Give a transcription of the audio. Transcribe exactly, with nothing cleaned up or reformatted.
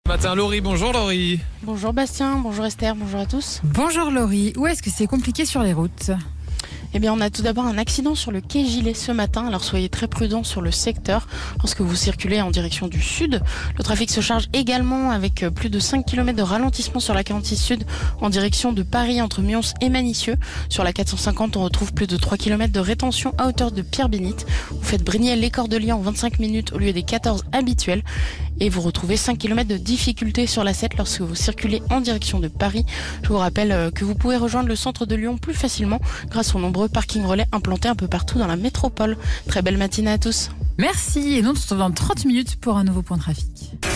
Matin, Laurie, bonjour Laurie. Bonjour Bastien, bonjour Esther, bonjour à tous. Bonjour Laurie, où est-ce que c'est compliqué sur les routes ? Eh bien, on a tout d'abord un accident sur le quai Gilet ce matin, alors soyez très prudents sur le secteur lorsque vous circulez en direction du sud. Le trafic se charge également avec plus de cinq kilomètres de ralentissement sur la quarante-six sud en direction de Paris entre Mions et Manicieux. Sur la quatre cent cinquante, on retrouve plus de trois kilomètres de rétention à hauteur de Pierre-Bénite. Vous faites Brignelles-les Cordeliers en vingt-cinq minutes au lieu des quatorze habituels. Et vous retrouvez cinq kilomètres de difficulté sur la sept lorsque vous circulez en direction de Paris. Je vous rappelle que vous pouvez rejoindre le centre de Lyon plus facilement grâce aux nombreux parkings relais implantés un peu partout dans la métropole. Très belle matinée à tous. Merci, et nous on se retrouve dans trente minutes pour un nouveau point de trafic.